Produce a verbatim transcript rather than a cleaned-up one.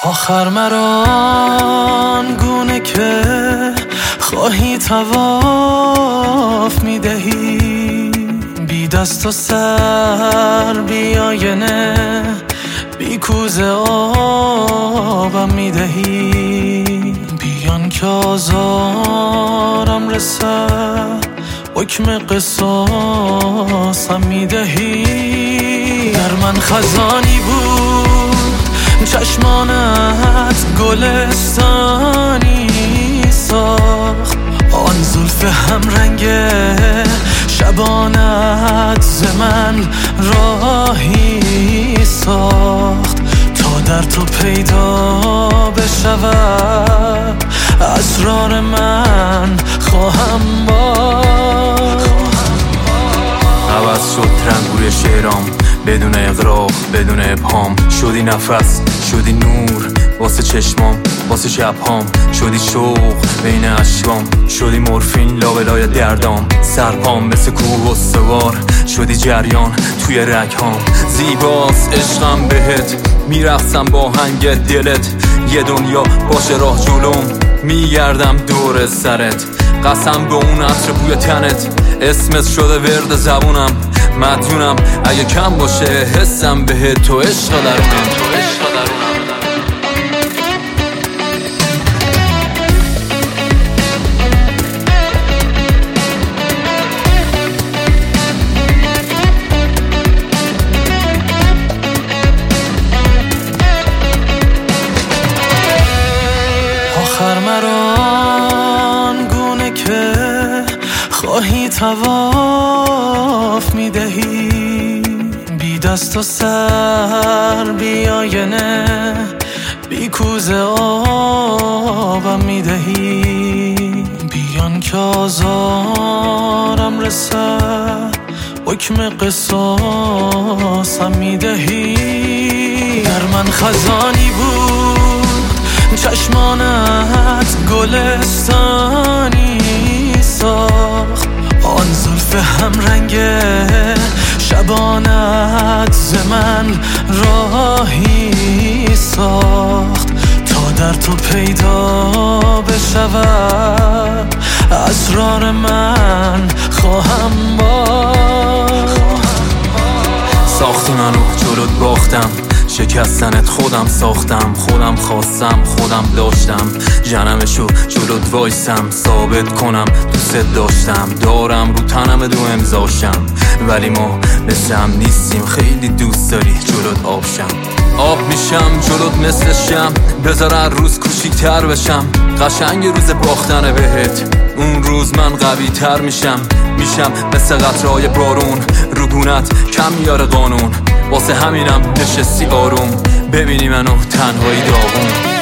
آخر مران گونه که خواهی طواف میدهی، بی دست و سر بی آینه بی کوزه آبم میدهی، بیان که آزارم رسد حکم قصاصم میدهی. در من خزانی بود چشمانت گلستانی ساخت، آن زلف هم رنگ شبانت ز من راهی ساخت، تا در تو پیدا بشود اسرار من خواهم باخت. عوض شد رنگوری شعرام بدون اغراق بدون ابهام، شدی نفس شدی نور واسه چشمام واسه شبهام، شدی شوق بین اشکام، شدی مورفین لابلای دردام، سرپام مثل کوه و سوار شدی جریان توی رگهام. زیباست عشقم بهت میرقصم با هنگ دلت، یه دنیا باشه راه جلوم میگردم دور سرت، قسم به اون عطر بوی تنت اسمت شده ورد زبونم، مدیونم اگه کم باشه حسم بهت تو عشق درونم. آخر مران گونه که خواهی طواف میدهی، بی دست و سر بی آینه بی کوزه آبم میدهی، بیان که آزارم رسد حکم قصاصم میدهی. در من خزانی بود چشمانت گلستانی ساخت، آن زلف هم رنگ شبانت ز من راهی ساخت، تا در تو پیدا بشود اسرار من خواهم باخت. ساختی منو جلوت باختم، شکستنت خودم ساختم، خودم خواستم خودم داشتم، جنمشو جلوت وایسم ثابت کنم دوست داشتم، دارم رو تنم دو امضاشم، ولی ما مثل هم نیستیم، خیلی دوست داری جلوت آبشم، آب میشم جلوت مثل شم، بذار هر روز کوچیک‌تر بشم، قشنگ روز باختن بهت اون روز من قوی تر میشم، میشم مثل قطرهای بارون روگونت کم میاره قانون، واسه همینم نشستی آروم ببینی منو تنهایی داغون.